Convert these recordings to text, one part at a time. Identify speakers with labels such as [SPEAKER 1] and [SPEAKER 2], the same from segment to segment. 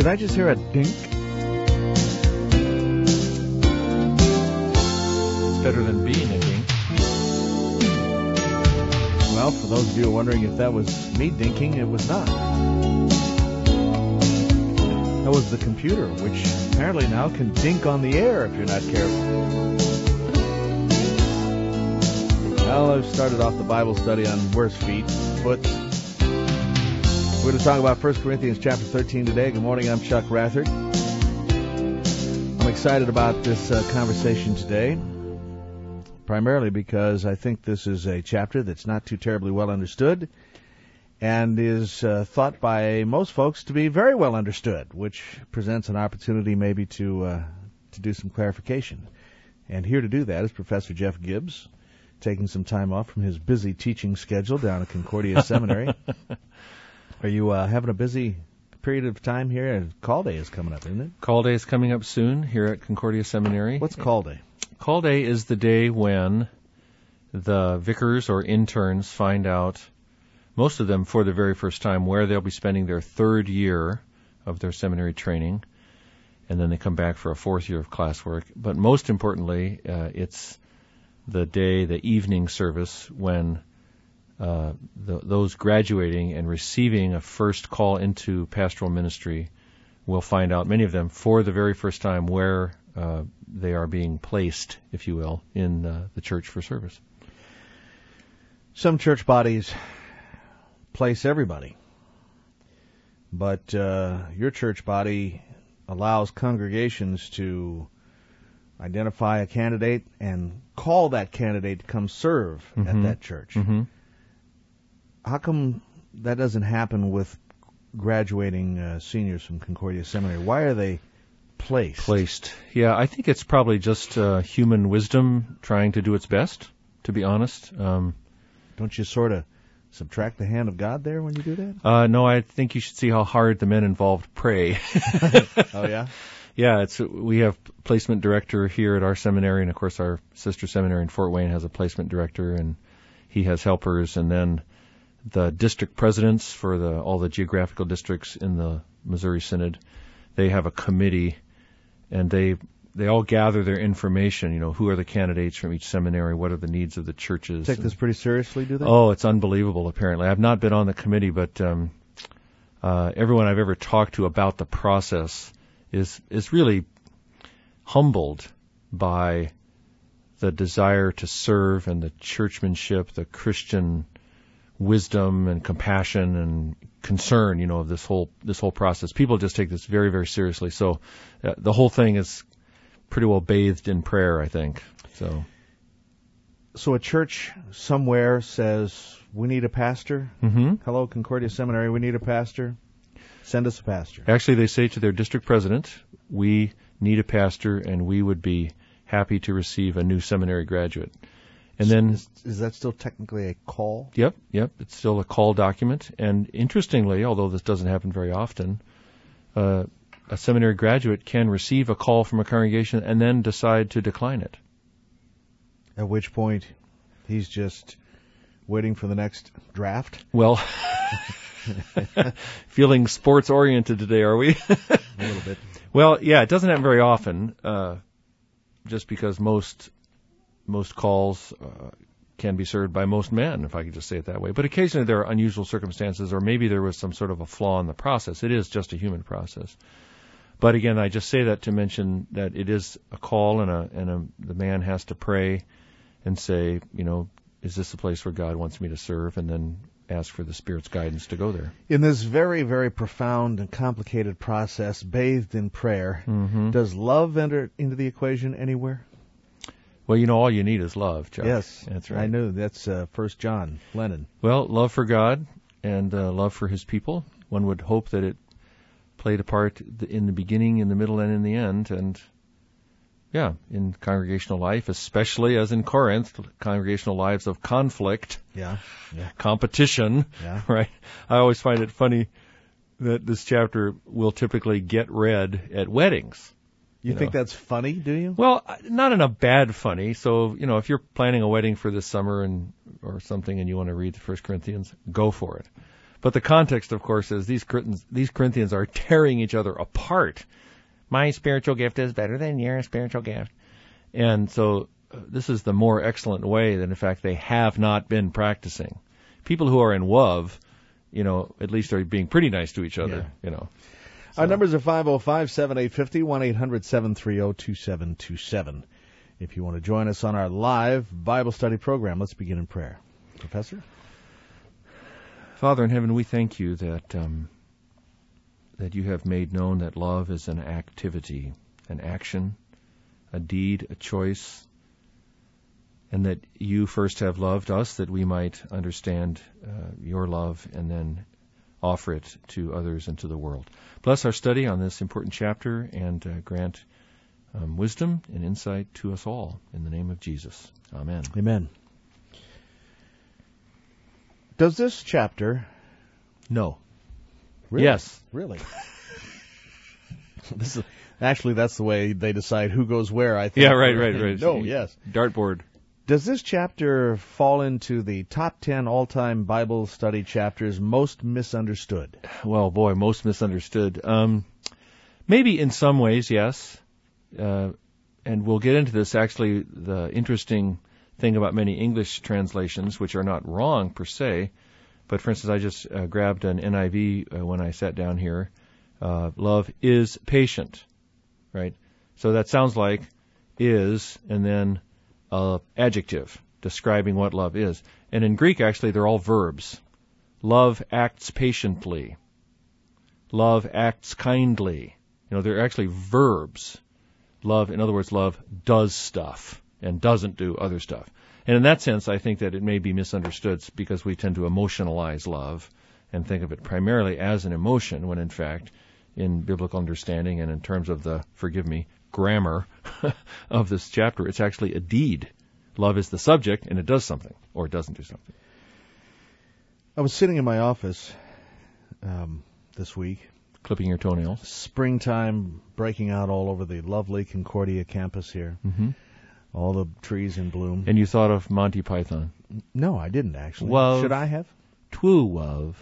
[SPEAKER 1] Did I just hear a dink?
[SPEAKER 2] It's better than being a dink.
[SPEAKER 1] Well, for those of you wondering if that was me dinking, it was not. That was the computer, which apparently now can dink on the air if you're not careful. Well, I've started off the Bible study on worse feet, foots. We're going to talk about 1 Corinthians chapter 13 today. Good morning, I'm Chuck Rathert. I'm excited about this conversation today, primarily because I think this is a chapter that's not too terribly well understood and is thought by most folks to be very well understood, which presents an opportunity maybe to do some clarification. And here to do that is Professor Jeff Gibbs, taking some time off from his busy teaching schedule down at Concordia Seminary. Are you having a busy period of time here? Call Day is coming up, isn't it?
[SPEAKER 2] Call Day is coming up soon here at Concordia Seminary.
[SPEAKER 1] What's Call Day?
[SPEAKER 2] Call Day is the day when the vicars or interns find out, most of them for the very first time, where they'll be spending their third year of their seminary training, and then they come back for a fourth year of classwork. But most importantly, it's the day, the evening service, when those graduating and receiving a first call into pastoral ministry will find out, many of them, for the very first time, where they are being placed, if you will, in the church for service.
[SPEAKER 1] Some church bodies place everybody, but your church body allows congregations to identify a candidate and call that candidate to come serve at that church.
[SPEAKER 2] Mm-hmm.
[SPEAKER 1] How come that doesn't happen with graduating seniors from Concordia Seminary? Why are they placed?
[SPEAKER 2] Yeah, I think it's probably just human wisdom trying to do its best, to be honest.
[SPEAKER 1] Don't you sort of subtract the hand of God there when you do that?
[SPEAKER 2] No, I think you should see how hard the men involved pray.
[SPEAKER 1] Oh, yeah?
[SPEAKER 2] Yeah, we have placement director here at our seminary, and of course our sister seminary in Fort Wayne has a placement director, and he has helpers, and then the district presidents for all the geographical districts in the Missouri Synod, they have a committee, and they all gather their information, who are the candidates from each seminary, what are the needs of the churches.
[SPEAKER 1] Take this pretty seriously, do they?
[SPEAKER 2] Oh, it's unbelievable, apparently. I've not been on the committee, but everyone I've ever talked to about the process is really humbled by the desire to serve and the churchmanship, the Christian wisdom and compassion and concern, of this whole process. People just take this very, very seriously. So the whole thing is pretty well bathed in prayer, I think.
[SPEAKER 1] So a church somewhere says, we need a pastor.
[SPEAKER 2] Mm-hmm.
[SPEAKER 1] Hello, Concordia Seminary, we need a pastor. Send us a pastor.
[SPEAKER 2] Actually, they say to their district president, we need a pastor, and we would be happy to receive a new seminary graduate. And then,
[SPEAKER 1] is that still technically a call?
[SPEAKER 2] Yep. It's still a call document. And interestingly, although this doesn't happen very often, a seminary graduate can receive a call from a congregation and then decide to decline it.
[SPEAKER 1] At which point, he's just waiting for the next draft?
[SPEAKER 2] Well, feeling sports-oriented today, are we?
[SPEAKER 1] A little bit.
[SPEAKER 2] Well, yeah, it doesn't happen very often, just because most calls can be served by most men, if I could just say it that way. But occasionally there are unusual circumstances, or maybe there was some sort of a flaw in the process. It is just a human process. But again, I just say that to mention that it is a call, and the man has to pray and say, is this a place where God wants me to serve? And then ask for the Spirit's guidance to go there.
[SPEAKER 1] In this very, very profound and complicated process, bathed in prayer, does love enter into the equation anywhere?
[SPEAKER 2] Well, all you need is love, Chuck.
[SPEAKER 1] Yes,
[SPEAKER 2] that's right.
[SPEAKER 1] I knew. That's 1 John, Lennon.
[SPEAKER 2] Well, love for God and love for His people. One would hope that it played a part in the beginning, in the middle, and in the end. And, yeah, in congregational life, especially as in Corinth, congregational lives of conflict, competition, right? I always find it funny that this chapter will typically get read at weddings.
[SPEAKER 1] You think that's funny, do you?
[SPEAKER 2] Well, not in a bad funny. So, if you're planning a wedding for this summer or something and you want to read the 1 Corinthians, go for it. But the context, of course, is these Corinthians are tearing each other apart. My spiritual gift is better than your spiritual gift. And so this is the more excellent way that, in fact, they have not been practicing. People who are in love, at least are being pretty nice to each other, So.
[SPEAKER 1] Our numbers are 505-7850, 1-800-730-2727. If you want to join us on our live Bible study program, let's begin in prayer. Professor?
[SPEAKER 2] Father in heaven, we thank you that you have made known that love is an activity, an action, a deed, a choice, and that you first have loved us that we might understand your love and then offer it to others and to the world. Bless our study on this important chapter and grant wisdom and insight to us all. In the name of Jesus. Amen.
[SPEAKER 1] Amen. Does this chapter...
[SPEAKER 2] No.
[SPEAKER 1] Really?
[SPEAKER 2] Yes.
[SPEAKER 1] Really? Actually, that's the way they decide who goes where, I think.
[SPEAKER 2] Yeah, right.
[SPEAKER 1] No, yes.
[SPEAKER 2] Dartboard.
[SPEAKER 1] Does this chapter fall into the top 10 all-time Bible study chapters most misunderstood?
[SPEAKER 2] Well, boy, most misunderstood. Maybe in some ways, yes. And we'll get into this. Actually, the interesting thing about many English translations, which are not wrong per se, but for instance, I just grabbed an NIV when I sat down here. Love is patient, right? So that sounds like is and then adjective describing what love is. And in Greek, actually, they're all verbs. Love acts patiently. Love acts kindly. They're actually verbs. Love, in other words, love does stuff and doesn't do other stuff. And in that sense, I think that it may be misunderstood because we tend to emotionalize love and think of it primarily as an emotion when, in fact, in biblical understanding and in terms of the, grammar of this chapter, it's actually a deed. Love is the subject, and it does something, or it doesn't do something.
[SPEAKER 1] I was sitting in my office this week.
[SPEAKER 2] Clipping your toenails.
[SPEAKER 1] Springtime breaking out all over the lovely Concordia campus here.
[SPEAKER 2] Mm-hmm.
[SPEAKER 1] All the trees in bloom.
[SPEAKER 2] And you thought of Monty Python?
[SPEAKER 1] No, I didn't, actually.
[SPEAKER 2] Love.
[SPEAKER 1] Should I have?
[SPEAKER 2] True love.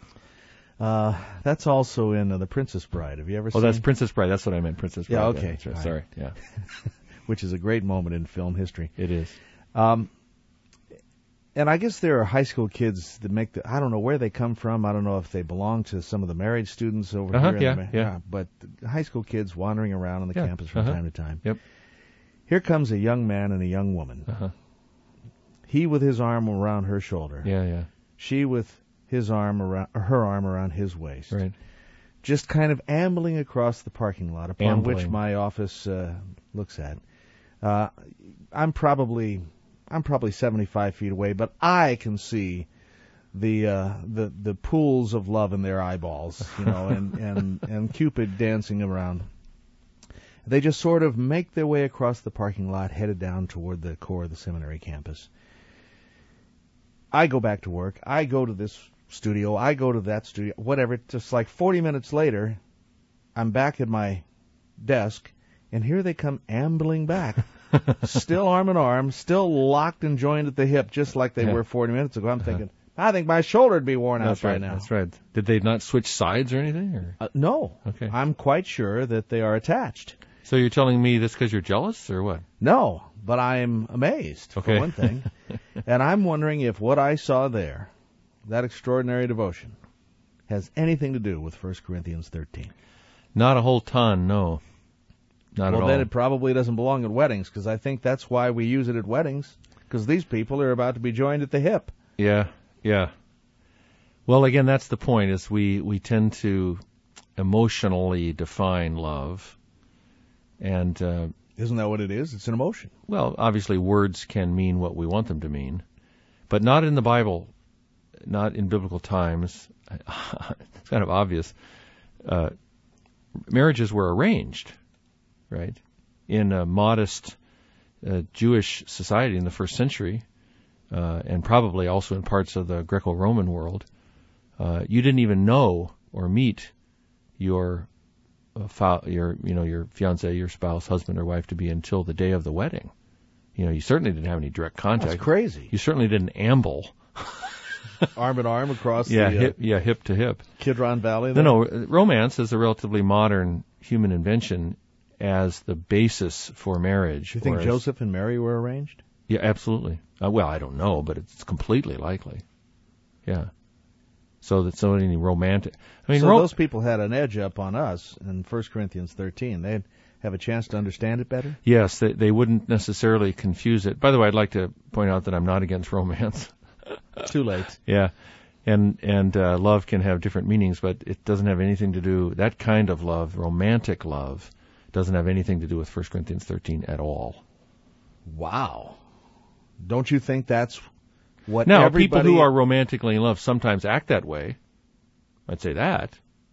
[SPEAKER 1] That's also in The Princess Bride. Have you ever seen?
[SPEAKER 2] Oh, that's Princess Bride. That's what I meant, Princess Bride.
[SPEAKER 1] Yeah, okay.
[SPEAKER 2] Right. Sorry, yeah.
[SPEAKER 1] Which is a great moment in film history.
[SPEAKER 2] It is.
[SPEAKER 1] And I guess there are high school kids that make I don't know where they come from. I don't know if they belong to some of the married students over here.
[SPEAKER 2] Yeah.
[SPEAKER 1] But high school kids wandering around on the campus from time to time.
[SPEAKER 2] Yep.
[SPEAKER 1] Here comes a young man and a young woman. He with his arm around her shoulder.
[SPEAKER 2] Yeah.
[SPEAKER 1] She with her arm around his waist.
[SPEAKER 2] Right.
[SPEAKER 1] Just kind of ambling across the parking lot upon which my office looks at. I'm probably 75 feet away, but I can see the pools of love in their eyeballs, and Cupid dancing around. They just sort of make their way across the parking lot, headed down toward the core of the seminary campus. I go back to work. I go to this studio. I go to that studio. Whatever. Just like 40 minutes later, I'm back at my desk, and here they come ambling back. Still arm in arm, still locked and joined at the hip, just like they were 40 minutes ago. I'm thinking, I think my shoulder would be worn out by now.
[SPEAKER 2] That's right. Did they not switch sides or anything? Or?
[SPEAKER 1] No.
[SPEAKER 2] Okay.
[SPEAKER 1] I'm quite sure that they are attached.
[SPEAKER 2] So you're telling me this because you're jealous, or what?
[SPEAKER 1] No, but I'm amazed, for one thing. And I'm wondering if what I saw there, that extraordinary devotion, has anything to do with 1 Corinthians 13.
[SPEAKER 2] Not a whole ton, no. Not at all.
[SPEAKER 1] Well, then it probably doesn't belong at weddings, because I think that's why we use it at weddings, because these people are about to be joined at the hip.
[SPEAKER 2] Yeah. Well, again, that's the point, is we tend to emotionally define love. And
[SPEAKER 1] isn't that what it is? It's an emotion.
[SPEAKER 2] Well, obviously words can mean what we want them to mean, but not in the Bible, not in biblical times. It's kind of obvious. Marriages were arranged, right? In a modest Jewish society in the first century, and probably also in parts of the Greco-Roman world, you didn't even know or meet your fiance, your spouse, husband or wife to be until the day of the wedding. You certainly didn't have any direct contact.
[SPEAKER 1] That's crazy.
[SPEAKER 2] You certainly didn't amble
[SPEAKER 1] arm in arm across
[SPEAKER 2] hip to hip.
[SPEAKER 1] Kidron Valley.
[SPEAKER 2] No, romance is a relatively modern human invention as the basis for marriage.
[SPEAKER 1] Do you think Joseph and Mary were arranged?
[SPEAKER 2] Yeah, absolutely. Well, I don't know, but it's completely likely. Yeah. So that so any romantic. I mean,
[SPEAKER 1] those people had an edge up on us in 1 Corinthians 13. They'd have a chance to understand it better?
[SPEAKER 2] Yes, they wouldn't necessarily confuse it. By the way, I'd like to point out that I'm not against romance.
[SPEAKER 1] Too late.
[SPEAKER 2] Yeah. And love can have different meanings, but it doesn't have anything to do, that kind of love, romantic love, doesn't have anything to do with 1 Corinthians 13 at all.
[SPEAKER 1] Wow. Don't you think that's what
[SPEAKER 2] now, people who are romantically in love sometimes act that way. I'd say that.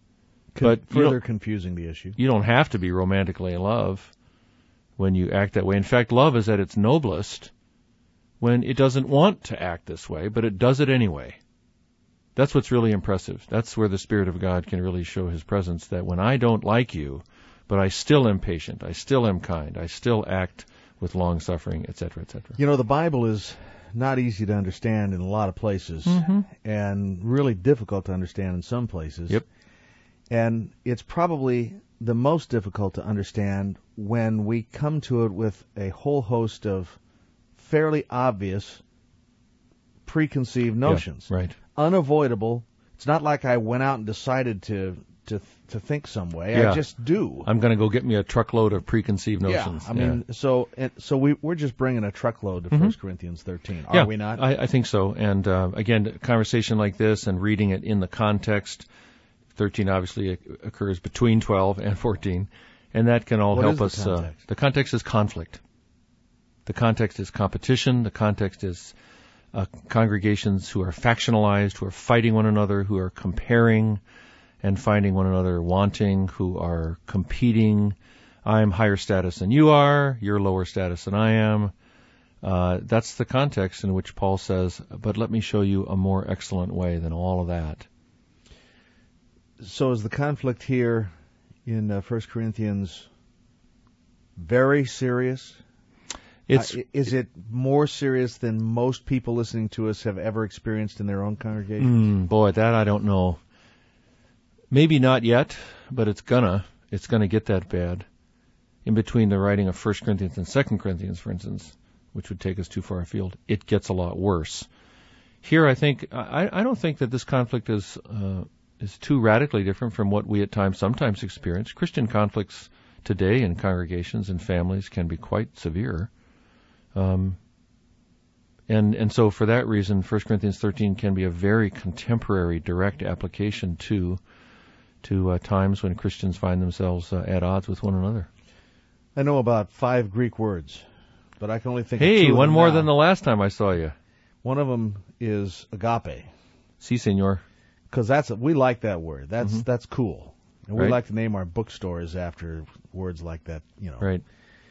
[SPEAKER 2] But
[SPEAKER 1] further confusing the issue.
[SPEAKER 2] You don't have to be romantically in love when you act that way. In fact, love is at its noblest when it doesn't want to act this way, but it does it anyway. That's what's really impressive. That's where the Spirit of God can really show His presence, that when I don't like you, but I still am patient, I still am kind, I still act with long suffering, etc., etc.
[SPEAKER 1] You know, the Bible is not easy to understand in a lot of places, and really difficult to understand in some places.
[SPEAKER 2] Yep.
[SPEAKER 1] And it's probably the most difficult to understand when we come to it with a whole host of fairly obvious preconceived notions.
[SPEAKER 2] Yeah, right.
[SPEAKER 1] Unavoidable. It's not like I went out and decided to think some way.
[SPEAKER 2] Yeah.
[SPEAKER 1] I just do.
[SPEAKER 2] I'm going to go get me a truckload of preconceived notions.
[SPEAKER 1] Yeah, I mean, so we're just bringing a truckload to 1 Corinthians 13, are we not?
[SPEAKER 2] I think so. And again, a conversation like this and reading it in the context, 13 obviously occurs between 12 and 14, and that can all help us. The context is conflict. The context is competition. The context is congregations who are factionalized, who are fighting one another, who are comparing and finding one another wanting, who are competing. I'm higher status than you are. You're lower status than I am. That's the context in which Paul says, but let me show you a more excellent way than all of that.
[SPEAKER 1] So is the conflict here in 1 Corinthians very serious? Is it more serious than most people listening to us have ever experienced in their own congregations?
[SPEAKER 2] Boy, that I don't know. Maybe not yet, but it's gonna get that bad. In between the writing of 1 Corinthians and 2 Corinthians, for instance, which would take us too far afield, it gets a lot worse. Here, I think I don't think that this conflict is too radically different from what we at times sometimes experience. Christian conflicts today in congregations and families can be quite severe. And so for that reason, 1 Corinthians 13 can be a very contemporary, direct application to times when Christians find themselves at odds with one another.
[SPEAKER 1] I know about 5 Greek words, but I can only think of 2
[SPEAKER 2] one more
[SPEAKER 1] now.
[SPEAKER 2] than the last time I saw you.
[SPEAKER 1] One of them is agape.
[SPEAKER 2] Si, senor.
[SPEAKER 1] Because we like that word. That's cool. And we
[SPEAKER 2] Right.
[SPEAKER 1] like to name our bookstores after words like that, you know.
[SPEAKER 2] Right.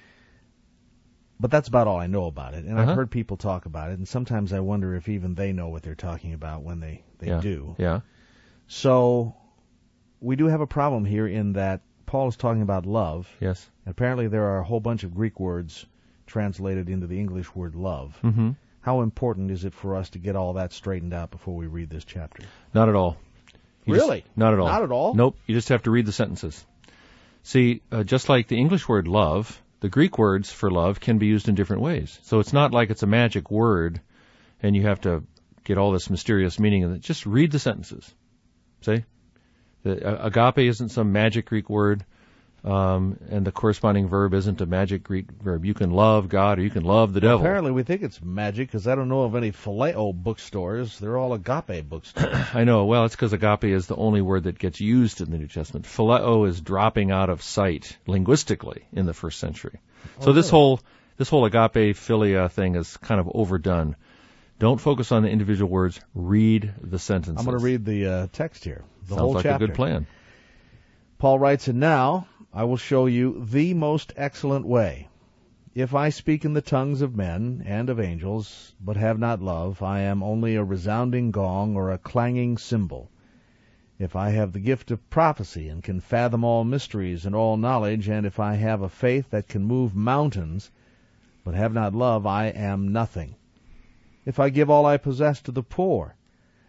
[SPEAKER 1] But that's about all I know about it. And I've heard people talk about it, and sometimes I wonder if even they know what they're talking about when they do.
[SPEAKER 2] Yeah.
[SPEAKER 1] So we do have a problem here in that Paul is talking about love.
[SPEAKER 2] Yes.
[SPEAKER 1] Apparently there are a whole bunch of Greek words translated into the English word love.
[SPEAKER 2] Mm-hmm.
[SPEAKER 1] How important is it for us to get all that straightened out before we read this chapter?
[SPEAKER 2] Not at all.
[SPEAKER 1] Really?
[SPEAKER 2] Not at all.
[SPEAKER 1] Not at all?
[SPEAKER 2] Nope. You just have to read the sentences. See, just like the English word love, the Greek words for love can be used in different ways. So it's not like it's a magic word and you have to get all this mysterious meaning in it. Just read the sentences. See? The agape isn't some magic Greek word, and the corresponding verb isn't a magic Greek verb. You can love God or you can love the devil.
[SPEAKER 1] Apparently we think it's magic because I don't know of any phileo bookstores. They're all agape bookstores.
[SPEAKER 2] I know. Well, it's because agape is the only word that gets used in the New Testament. Phileo is dropping out of sight linguistically in the first century. So this whole agape philia thing is kind of overdone. Don't focus on the individual words. Read the sentences.
[SPEAKER 1] I'm going to read the text here. The
[SPEAKER 2] Sounds
[SPEAKER 1] whole
[SPEAKER 2] like
[SPEAKER 1] chapter.
[SPEAKER 2] a good plan.
[SPEAKER 1] Paul writes, "And now I will show you the most excellent way. If I speak in the tongues of men and of angels, but have not love, I am only a resounding gong or a clanging cymbal. If I have the gift of prophecy and can fathom all mysteries and all knowledge, and if I have a faith that can move mountains, but have not love, I am nothing. If I give all I possess to the poor,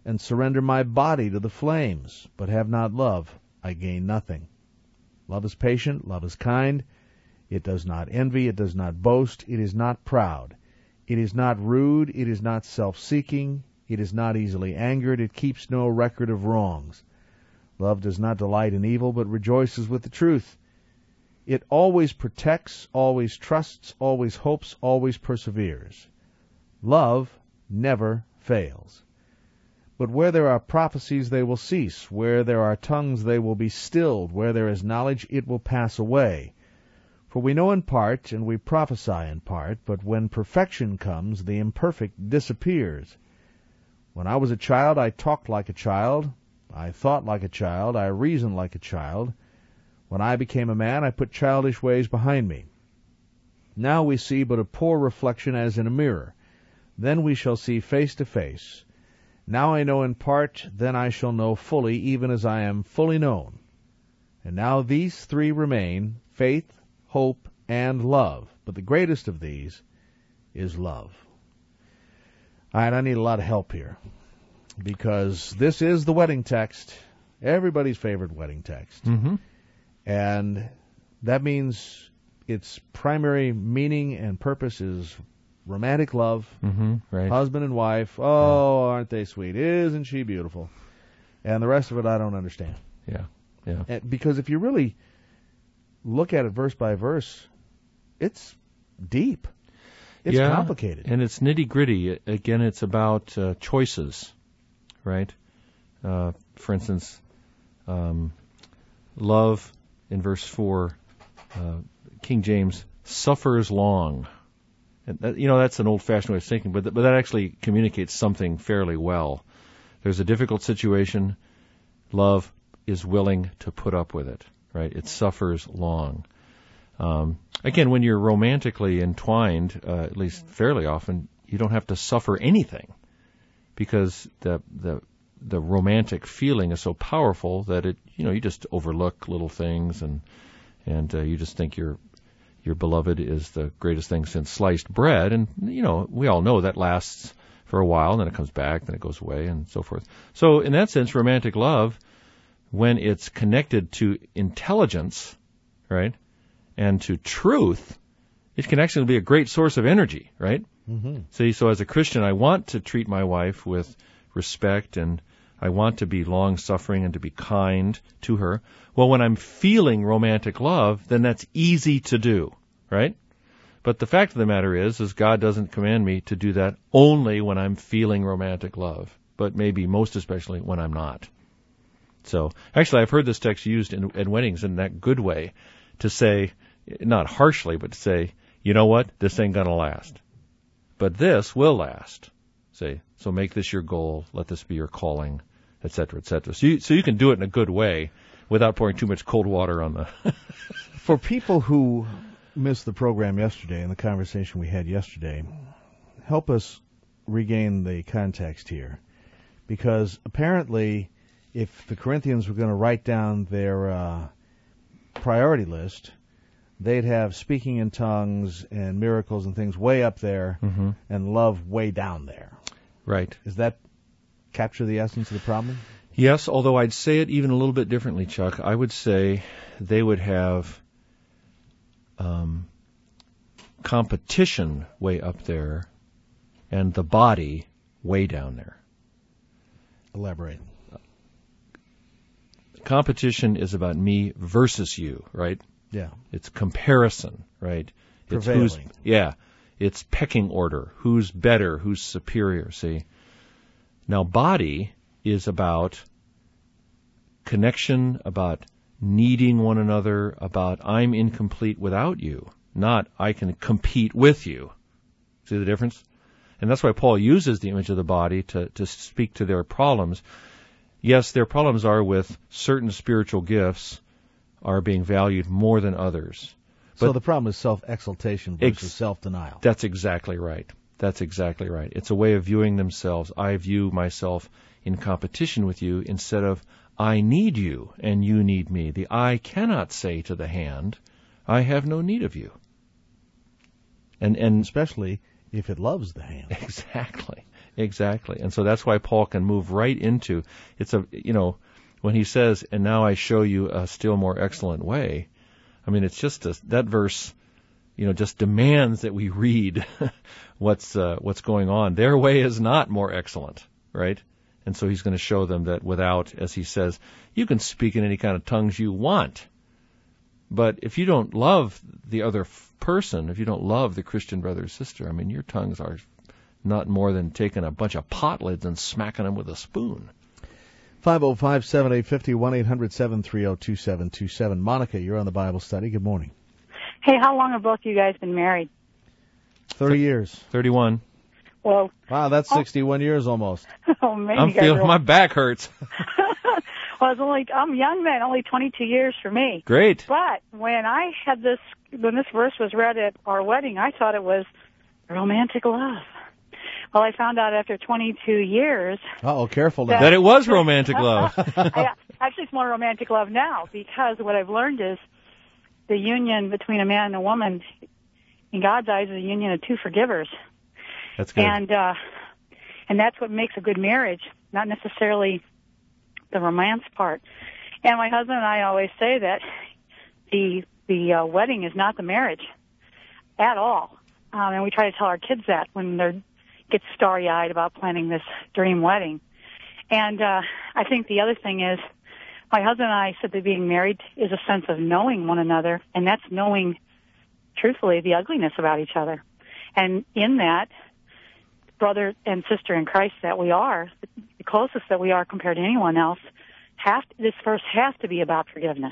[SPEAKER 1] and surrender my body to the flames, but have not love, I gain nothing. Love is patient, love is kind. It does not envy, it does not boast, it is not proud. It is not rude, it is not self-seeking, it is not easily angered, it keeps no record of wrongs. Love does not delight in evil, but rejoices with the truth. It always protects, always trusts, always hopes, always perseveres. Love never fails. But where there are prophecies, they will cease. Where there are tongues, they will be stilled. Where there is knowledge, it will pass away. For we know in part, and we prophesy in part, but when perfection comes, the imperfect disappears. When I was a child, I talked like a child. I thought like a child. I reasoned like a child. When I became a man, I put childish ways behind me. Now we see but a poor reflection as in a mirror. Then we shall see face to face. Now I know in part, then I shall know fully, even as I am fully known. And now these three remain, faith, hope, and love. But the greatest of these is love. All right, I need a lot of help here, because this is the wedding text, everybody's favorite wedding text.
[SPEAKER 2] Mm-hmm.
[SPEAKER 1] And that means its primary meaning and purpose is romantic love,
[SPEAKER 2] right.
[SPEAKER 1] husband and wife. Oh, aren't they sweet? Isn't she beautiful? And the rest of it I don't understand.
[SPEAKER 2] Yeah.
[SPEAKER 1] Because if you really look at it verse by verse, it's deep. It's complicated.
[SPEAKER 2] And it's nitty-gritty. Again, it's about choices, right? For instance, love, in verse 4, King James, suffers long. And that, that's an old-fashioned way of thinking, but that actually communicates something fairly well. There's a difficult situation. Love is willing to put up with it, right? It suffers long. Again, when you're romantically entwined, at least fairly often, you don't have to suffer anything, because the romantic feeling is so powerful that you just overlook little things, and you just think your beloved is the greatest thing since sliced bread, and we all know that lasts for a while, and then it comes back, then it goes away, and so forth. So in that sense, romantic love, when it's connected to intelligence, right, and to truth, it can actually be a great source of energy, right?
[SPEAKER 1] Mm-hmm.
[SPEAKER 2] See, so as a Christian, I want to treat my wife with respect, and I want to be long-suffering and to be kind to her. Well, when I'm feeling romantic love, then that's easy to do, right? But the fact of the matter is God doesn't command me to do that only when I'm feeling romantic love, but maybe most especially when I'm not. So, actually, I've heard this text used in weddings in that good way, to say, not harshly, but to say, you know what, this ain't going to last. But this will last. Say, so make this your goal, let this be your calling, etc., etc. So you can do it in a good way without pouring too much cold water on the...
[SPEAKER 1] For people who missed the program yesterday and the conversation we had yesterday, help us regain the context here. Because apparently, if the Corinthians were going to write down their priority list, they'd have speaking in tongues and miracles and things way up there, and love way down there.
[SPEAKER 2] Right.
[SPEAKER 1] Does that capture the essence of the problem?
[SPEAKER 2] Yes, although I'd say it even a little bit differently, Chuck. I would say they would have competition way up there and the body way down there.
[SPEAKER 1] Elaborate.
[SPEAKER 2] Competition is about me versus you, right?
[SPEAKER 1] Yeah.
[SPEAKER 2] It's comparison, right?
[SPEAKER 1] Prevailing.
[SPEAKER 2] It's pecking order. Who's better? Who's superior? See? Now, body is about connection, about needing one another, about I'm incomplete without you, not I can compete with you. See the difference? And that's why Paul uses the image of the body to speak to their problems. Yes, their problems are with certain spiritual gifts are being valued more than others.
[SPEAKER 1] So the problem is self-exaltation versus self-denial.
[SPEAKER 2] That's exactly right. That's exactly right. It's a way of viewing themselves. I view myself in competition with you instead of I need you and you need me. The eye cannot say to the hand, I have no need of you. And
[SPEAKER 1] especially if it loves the hand.
[SPEAKER 2] Exactly. Exactly. And so that's why Paul can move right into, when he says, and now I show you a still more excellent way, I mean, it's just that verse, just demands that we read what's going on. Their way is not more excellent, right? And so he's going to show them that without, as he says, you can speak in any kind of tongues you want. But if you don't love the other person, if you don't love the Christian brother or sister, I mean, your tongues are not more than taking a bunch of pot lids and smacking them with a spoon.
[SPEAKER 1] 505-7850, 1-800-730-2727. Monica, you're on the Bible study. Good morning.
[SPEAKER 3] Hey, how long have both you guys been married?
[SPEAKER 1] 30 years.
[SPEAKER 2] 31.
[SPEAKER 3] Well,
[SPEAKER 1] wow, that's 61 years almost.
[SPEAKER 3] Oh, man,
[SPEAKER 2] I'm feeling my back hurts.
[SPEAKER 3] Well, I'm young then, only 22 years for me.
[SPEAKER 2] Great.
[SPEAKER 3] But when this verse was read at our wedding, I thought it was romantic love. Well, I found out after 22 years.
[SPEAKER 1] Uh-oh, careful now.
[SPEAKER 2] That it was romantic love.
[SPEAKER 3] Actually, it's more romantic love now, because what I've learned is the union between a man and a woman, in God's eyes, is a union of two forgivers.
[SPEAKER 2] That's good.
[SPEAKER 3] And that's what makes a good marriage, not necessarily the romance part. And my husband and I always say that the wedding is not the marriage at all. And we try to tell our kids that when they get starry-eyed about planning this dream wedding. And I think the other thing is, my husband and I said that being married is a sense of knowing one another, and that's knowing, truthfully, the ugliness about each other. And in that, brother and sister in Christ that we are, the closest that we are compared to anyone else, this verse has to be about forgiveness.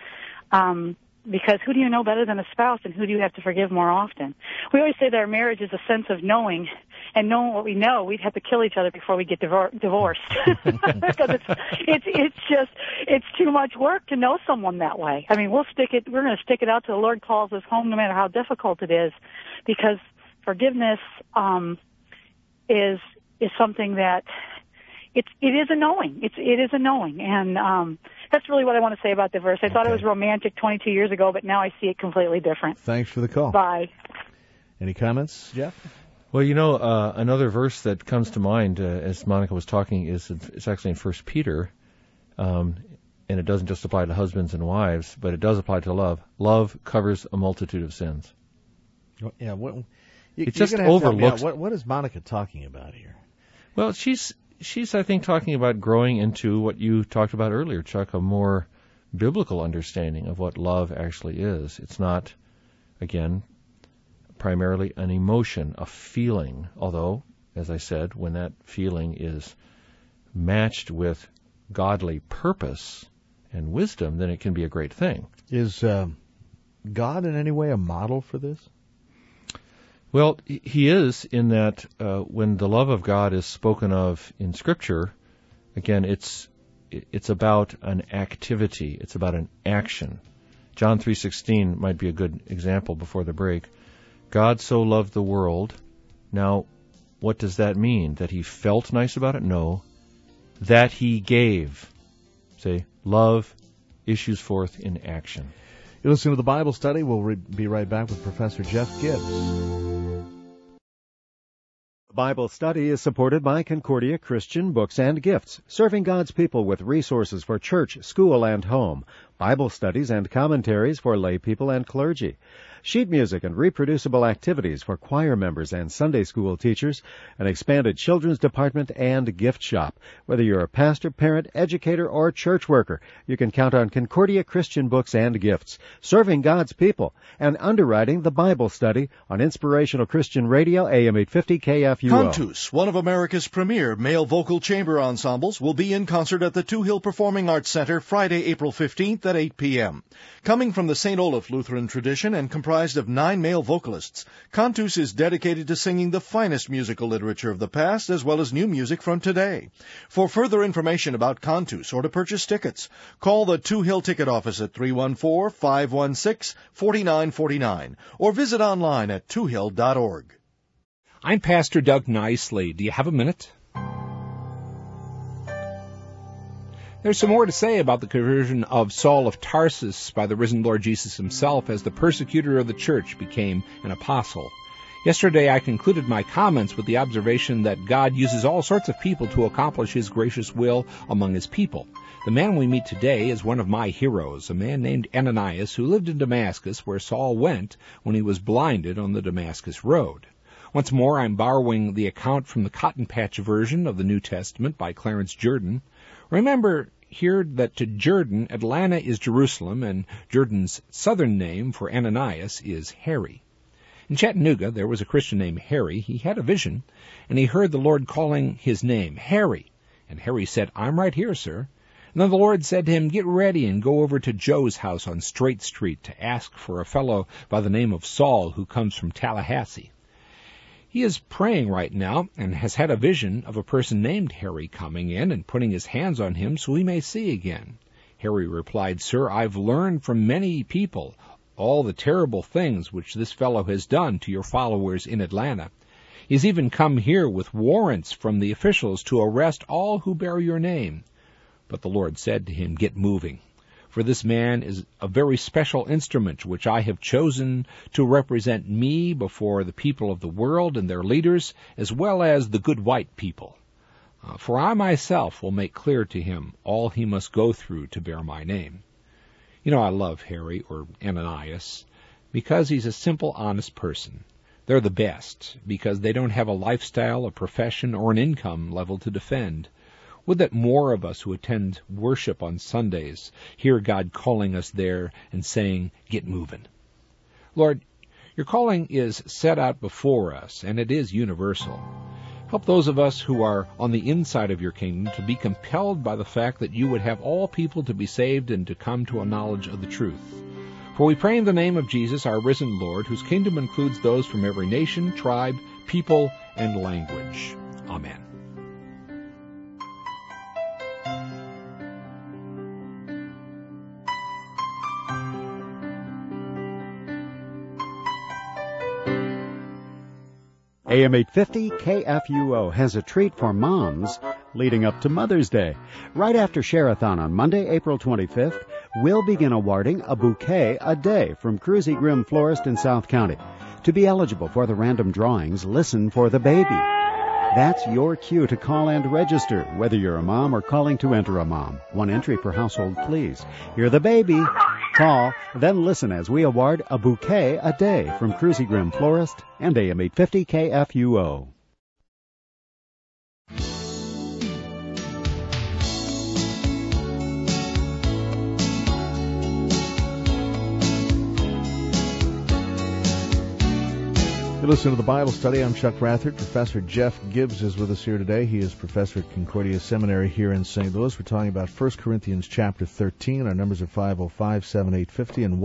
[SPEAKER 3] Because who do you know better than a spouse, and who do you have to forgive more often? We always say that our marriage is a sense of knowing, and knowing what we know, we'd have to kill each other before we get divorced. Because it's too much work to know someone that way. I mean, we're going to stick it out till the Lord calls us home, no matter how difficult it is, because forgiveness is something that it is a knowing. It is a knowing, and that's really what I want to say about the verse. I thought it was romantic 22 years ago, but now I see it completely different.
[SPEAKER 1] Thanks for the call.
[SPEAKER 3] Bye.
[SPEAKER 1] Any comments, Jeff?
[SPEAKER 2] Well, another verse that comes to mind as Monica was talking it's actually in 1 Peter, and it doesn't just apply to husbands and wives, but it does apply to love. Love covers a multitude of sins.
[SPEAKER 1] Yeah,
[SPEAKER 2] it just overlooks.
[SPEAKER 1] What is Monica talking about here?
[SPEAKER 2] Well, she's I think talking about growing into what you talked about earlier, Chuck, a more biblical understanding of what love actually is. It's not, again, primarily an emotion, a feeling, although, as I said, when that feeling is matched with godly purpose and wisdom, then it can be a great thing.
[SPEAKER 1] Is God in any way a model for this?
[SPEAKER 2] Well, he is, in that when the love of God is spoken of in Scripture, again, it's about an activity. It's about an action. John 3:16 might be a good example before the break. God so loved the world. Now, what does that mean? That he felt nice about it? No. That he gave. Say, love issues forth in action.
[SPEAKER 1] You listen to the Bible study. We'll be right back with Professor Jeff Gibbs.
[SPEAKER 4] The Bible study is supported by Concordia Christian Books and Gifts, serving God's people with resources for church, school, and home, Bible studies and commentaries for lay people and clergy, sheet music and reproducible activities for choir members and Sunday school teachers, an expanded children's department and gift shop. Whether you're a pastor, parent, educator, or church worker, you can count on Concordia Christian Books and Gifts, serving God's people, and underwriting the Bible study on Inspirational Christian Radio, AM 850 KFUO.
[SPEAKER 5] Cantus, one of America's premier male vocal chamber ensembles, will be in concert at the Two Hill Performing Arts Center Friday, April 15th at 8 p.m. Coming from the St. Olaf Lutheran tradition and comprised of 9 male vocalists, Cantus is dedicated to singing the finest musical literature of the past as well as new music from today. For further information about Cantus or to purchase tickets, call the Two Hill Ticket Office at 314-516-4949 or visit online at twohill.org.
[SPEAKER 6] I'm Pastor Doug Nicely. Do you have a minute? There's some more to say about the conversion of Saul of Tarsus by the risen Lord Jesus himself as the persecutor of the church became an apostle. Yesterday I concluded my comments with the observation that God uses all sorts of people to accomplish His gracious will among His people. The man we meet today is one of my heroes, a man named Ananias who lived in Damascus where Saul went when he was blinded on the Damascus Road. Once more, I'm borrowing the account from the Cotton Patch version of the New Testament by Clarence Jordan. Remember here that to Jordan, Atlanta is Jerusalem, and Jordan's southern name for Ananias is Harry. In Chattanooga, there was a Christian named Harry. He had a vision, and he heard the Lord calling his name, Harry. And Harry said, "I'm right here, sir." And then the Lord said to him, "Get ready and go over to Joe's house on Straight Street to ask for a fellow by the name of Saul who comes from Tallahassee." He is praying right now and has had a vision of a person named Harry coming in and putting his hands on him so he may see again. Harry replied, "Sir, I've learned from many people all the terrible things which this fellow has done to your followers in Atlanta. He's even come here with warrants from the officials to arrest all who bear your name." But the Lord said to him, "Get moving. For this man is a very special instrument which I have chosen to represent me before the people of the world and their leaders, as well as the good white people. For I myself will make clear to him all he must go through to bear my name." You know, I love Harry, or Ananias, because he's a simple, honest person. They're the best, because they don't have a lifestyle, a profession, or an income level to defend. Would that more of us who attend worship on Sundays hear God calling us there and saying, "Get moving." Lord, your calling is set out before us, and it is universal. Help those of us who are on the inside of your kingdom to be compelled by the fact that you would have all people to be saved and to come to a knowledge of the truth. For we pray in the name of Jesus, our risen Lord, whose kingdom includes those from every nation, tribe, people, and language. Amen.
[SPEAKER 4] AM 850 KFUO has a treat for moms leading up to Mother's Day. Right after Share-a-thon on Monday, April 25th, we'll begin awarding a bouquet a day from Cruzy Grimm Florist in South County. To be eligible for the random drawings, listen for the baby. That's your cue to call and register, whether you're a mom or calling to enter a mom. One entry per household, please. Hear the baby. Call, then listen as we award a bouquet a day from Cruzy Grimm Florist and AM 850 KFUO.
[SPEAKER 1] You listen to the Bible Study. I'm Chuck Rathert. Professor Jeff Gibbs is with us here today. He is professor at Concordia Seminary here in St. Louis. We're talking about 1 Corinthians chapter 13. Our numbers are 505-7850 and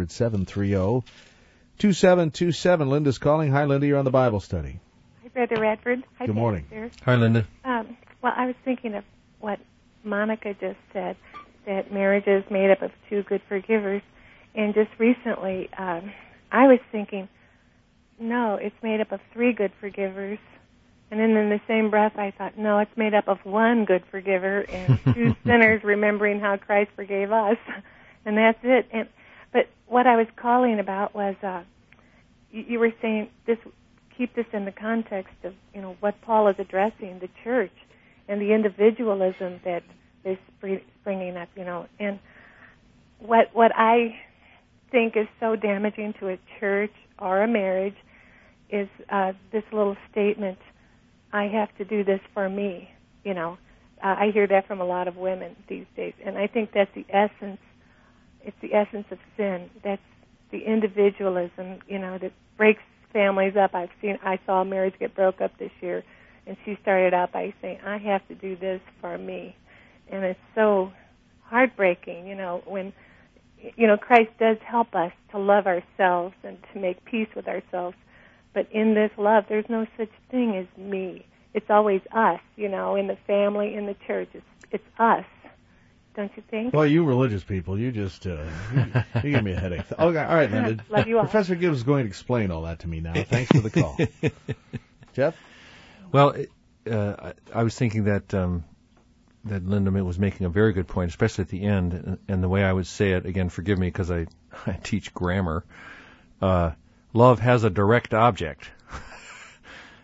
[SPEAKER 1] 1-800-730-2727. Linda's calling. Hi, Linda. You're on the Bible Study.
[SPEAKER 7] Hi, Brother Radford. Hi,
[SPEAKER 1] Good morning.
[SPEAKER 2] Hi, Linda.
[SPEAKER 7] Well, I was thinking of what Monica just said, that marriage is made up of two good forgivers. And just recently, I was thinking, no, it's made up of three good forgivers. And then in the same breath, I thought, no, it's made up of one good forgiver and two sinners remembering how Christ forgave us. And that's it. But what I was calling about was, you were saying this. Keep this in the context of, what Paul is addressing, the church, and the individualism that is springing up, And what I think is so damaging to a church or a marriage is this little statement, "I have to do this for me." I hear that from a lot of women these days, and I think that's the essence. It's the essence of sin. That's the individualism, that breaks families up. I saw a marriage get broke up this year, and she started out by saying, "I have to do this for me," and it's so heartbreaking, when Christ does help us to love ourselves and to make peace with ourselves. But in this love, there's no such thing as me. It's always us, in the family, in the church. It's us. Don't you think?
[SPEAKER 1] Well, you religious people, you just, you give me a headache. Okay, all right, Linda.
[SPEAKER 7] Love you all.
[SPEAKER 1] Professor Gibbs is going to explain all that to me now. Thanks for the call. Jeff?
[SPEAKER 2] Well, I was thinking that Linda was making a very good point, especially at the end, and the way I would say it, again, forgive me because I teach grammar. Love has a direct object.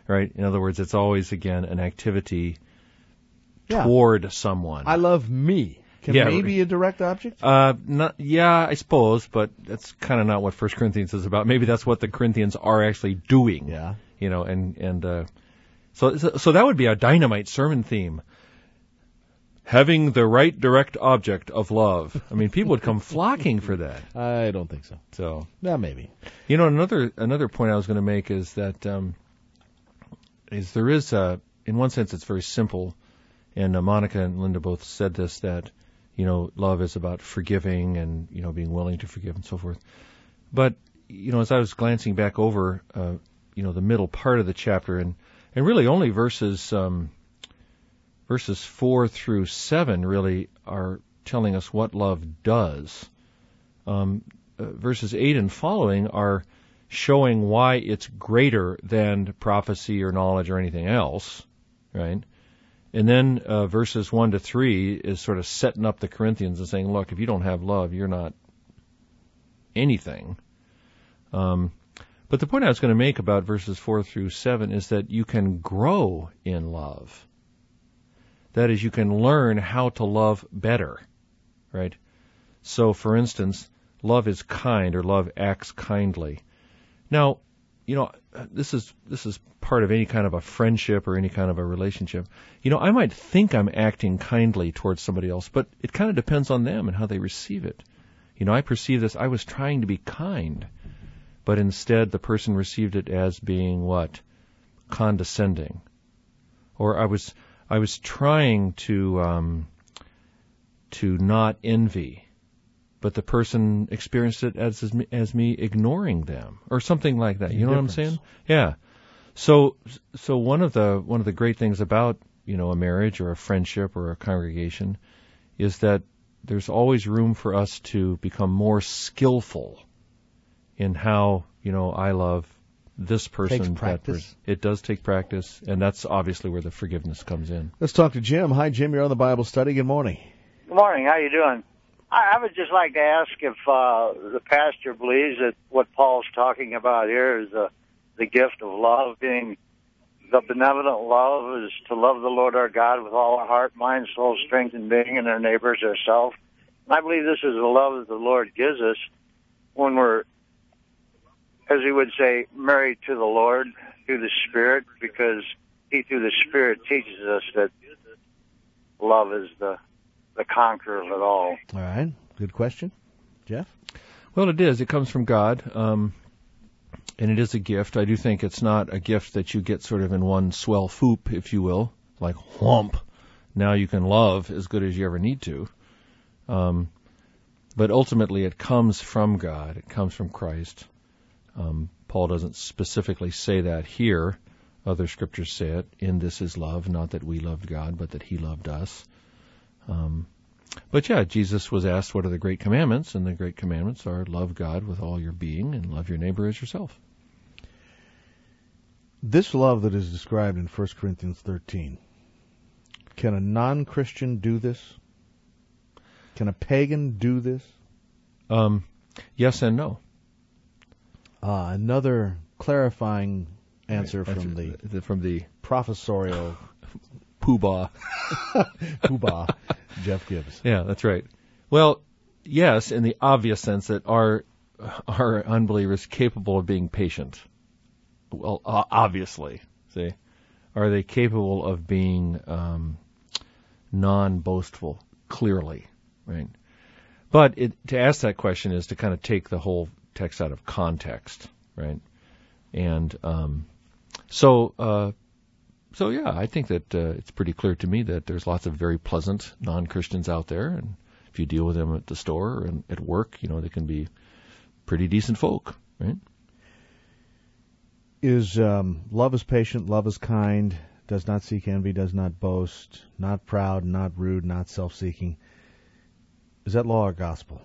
[SPEAKER 2] right? In other words, it's always, again, an activity
[SPEAKER 1] Yeah.
[SPEAKER 2] toward someone.
[SPEAKER 1] I love me. Can me be a direct object?
[SPEAKER 2] I suppose, but that's kind of not what 1 Corinthians is about. Maybe that's what the Corinthians are actually doing.
[SPEAKER 1] Yeah.
[SPEAKER 2] So that would be a dynamite sermon theme. Having the right direct object of love. I mean, people would come flocking for that.
[SPEAKER 1] I don't think so.
[SPEAKER 2] So,
[SPEAKER 1] yeah, maybe.
[SPEAKER 2] You know, another point I was going to make is that there is in one sense it's very simple, and Monica and Linda both said this, that love is about forgiving and being willing to forgive and so forth. But as I was glancing back over the middle part of the chapter and really only verses 4 through 7 really are telling us what love does. Verses 8 and following are showing why it's greater than prophecy or knowledge or anything else, right? And then verses 1 to 3 is sort of setting up the Corinthians and saying, look, if you don't have love, you're not anything. But the point I was going to make about verses 4 through 7 is that you can grow in love. That is, you can learn how to love better, right? So, for instance, love is kind, or love acts kindly. Now, this is part of any kind of a friendship or any kind of a relationship. I might think I'm acting kindly towards somebody else, but it kind of depends on them and how they receive it. I perceive this, I was trying to be kind, but instead the person received it as being what? Condescending. Or I was trying to not envy, but the person experienced it as me ignoring them, or something like that. You know what I'm saying? Yeah. So one of the great things about a marriage or a friendship or a congregation is that there's always room for us to become more skillful in how I love this person.
[SPEAKER 1] Takes practice.
[SPEAKER 2] It does take practice, and that's obviously where the forgiveness comes in.
[SPEAKER 1] Let's talk to Jim. Hi, Jim. You're on the Bible study. Good morning.
[SPEAKER 8] Good morning. How you doing? I would just like to ask if the pastor believes that what Paul's talking about here is the gift of love, being the benevolent love is to love the Lord our God with all our heart, mind, soul, strength, and being, and our neighbors ourselves. And I believe this is the love that the Lord gives us when we're, as he would say, married to the Lord through the Spirit, because he, through the Spirit, teaches us that love is the conqueror of it all.
[SPEAKER 1] All right. Good question. Jeff?
[SPEAKER 2] Well, it is. It comes from God, and it is a gift. I do think it's not a gift that you get sort of in one swell swoop, if you will, like whomp. Now you can love as good as you ever need to. But ultimately it comes from God. It comes from Christ. Paul doesn't specifically say that here. Other scriptures say it. In this is love, not that we loved God, but that he loved us. But yeah, Jesus was asked, what are the great commandments? And the great commandments are love God with all your being and love your neighbor as yourself.
[SPEAKER 1] This love that is described in 1 Corinthians 13, can a non-Christian do this? Can a pagan do this?
[SPEAKER 2] Yes and no.
[SPEAKER 1] Another clarifying answer from the professorial
[SPEAKER 2] poobah
[SPEAKER 1] Jeff Gibbs.
[SPEAKER 2] Yeah, that's right. Well, yes, in the obvious sense that our unbelievers capable of being patient. Well, obviously, see, are they capable of being non-boastful? Clearly, right? But to ask that question is to kind of take the whole text out of context, right? And so yeah, I think that it's pretty clear to me that there's lots of very pleasant non-Christians out there, and if you deal with them at the store and at work, they can be pretty decent folk, right?
[SPEAKER 1] Is love is patient, love is kind, does not seek envy, does not boast, not proud, not rude, not self-seeking. Is that law or gospel?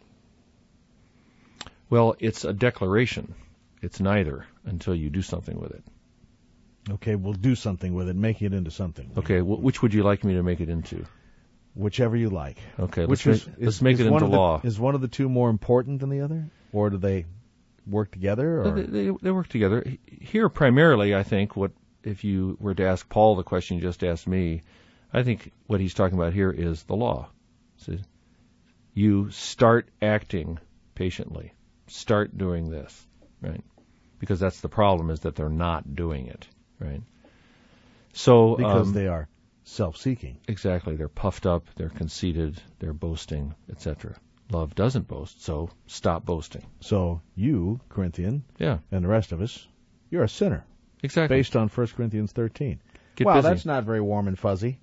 [SPEAKER 2] Well, it's a declaration. It's neither until you do something with it.
[SPEAKER 1] Okay, we'll do something with it, make it into something.
[SPEAKER 2] Okay, which would you like me to make it into?
[SPEAKER 1] Whichever you like.
[SPEAKER 2] Okay, let's make it into law.
[SPEAKER 1] Is one of the two more important than the other? Or do they work together? Or?
[SPEAKER 2] They work together. Here, primarily, I think what if you were to ask Paul the question you just asked me, I think what he's talking about here is the law. So you start acting patiently. Start doing this, right? Because that's the problem, is that they're not doing it, right? So
[SPEAKER 1] Because they are self-seeking.
[SPEAKER 2] Exactly. They're puffed up, they're conceited, they're boasting, etc. Love doesn't boast, so stop boasting.
[SPEAKER 1] So you, Corinthian,
[SPEAKER 2] Yeah,
[SPEAKER 1] and the rest of us, you're a sinner.
[SPEAKER 2] exactly.
[SPEAKER 1] Based on 1 Corinthians 13.
[SPEAKER 2] Get
[SPEAKER 1] Wow,
[SPEAKER 2] busy.
[SPEAKER 1] that's not very warm and fuzzy.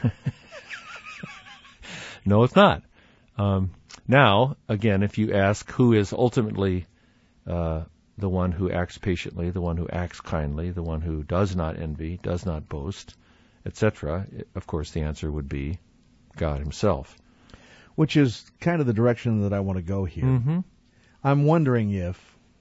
[SPEAKER 2] No, it's not. Now, again, if you ask who is ultimately the one who acts patiently, the one who acts kindly, the one who does not envy, does not boast, etc., of course the answer would be God himself.
[SPEAKER 1] Which is kind of the direction that I want to go here.
[SPEAKER 2] Mm-hmm.
[SPEAKER 1] I'm wondering if